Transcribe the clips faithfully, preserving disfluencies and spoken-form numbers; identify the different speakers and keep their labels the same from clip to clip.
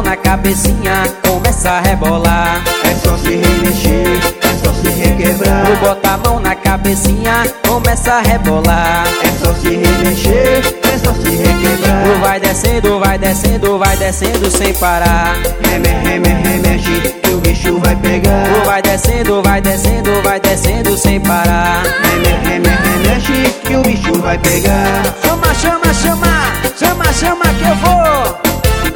Speaker 1: na cabecinha, começa a rebolar.
Speaker 2: É só se remexer, é só se requebrar.
Speaker 1: Tu bota a mão na cabecinha, começa a rebolar.
Speaker 2: É só se remexer, é só se requebrar.
Speaker 1: Tu vai descendo, vai descendo, vai descendo sem parar.
Speaker 2: Reme, reme, remexe, que o bicho vai pegar.
Speaker 1: Tu vai descendo, vai descendo, vai descendo sem parar.
Speaker 2: Reme, reme, remexe, que o bicho vai pegar.
Speaker 1: Chama, chama, chama, chama, chama que eu vou.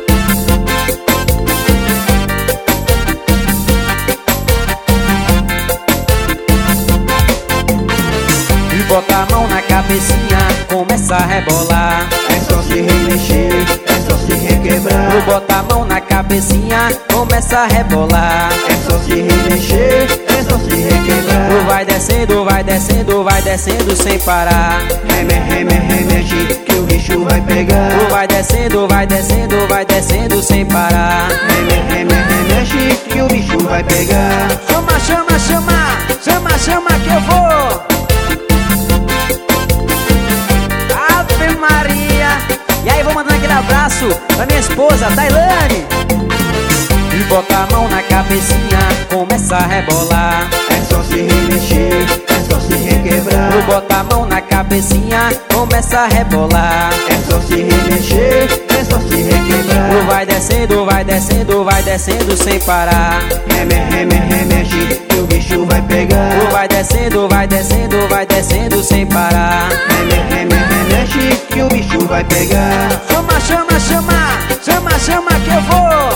Speaker 1: E bota a mão na cabecinha, começa a rebolar.
Speaker 2: É só se remexer, é só se requebrar.
Speaker 1: Tu bota a mão na cabecinha, começa a rebolar.
Speaker 2: É só se remexer, é só se requebrar.
Speaker 1: Tu vai descendo, vai descendo, vai descendo sem parar.
Speaker 2: Reme, reme, remexe, que o bicho vai pegar.
Speaker 1: Tu vai descendo, vai descendo, vai descendo sem parar.
Speaker 2: Reme, reme, remexe, que o bicho vai pegar.
Speaker 1: Chama, chama, chama, chama, chama que eu vou. Ave Maria. E aí, vou mandando aquele abraço pra minha esposa, Tailane. E bota a mão na cabecinha, começa a rebolar.
Speaker 2: É só se remexer, é só se requebrar.
Speaker 1: Tu bota a mão na cabecinha, começa a rebolar.
Speaker 2: É só se remexer, é só se requebrar.
Speaker 1: Tu vai descendo, vai descendo, vai descendo sem parar.
Speaker 2: Reme, reme, remexe, que o bicho vai pegar.
Speaker 1: Tu vai descendo, vai descendo, vai descendo sem parar.
Speaker 2: Reme, reme, remexe, que o bicho vai pegar.
Speaker 1: Chama, chama, chama, chama, chama que eu vou.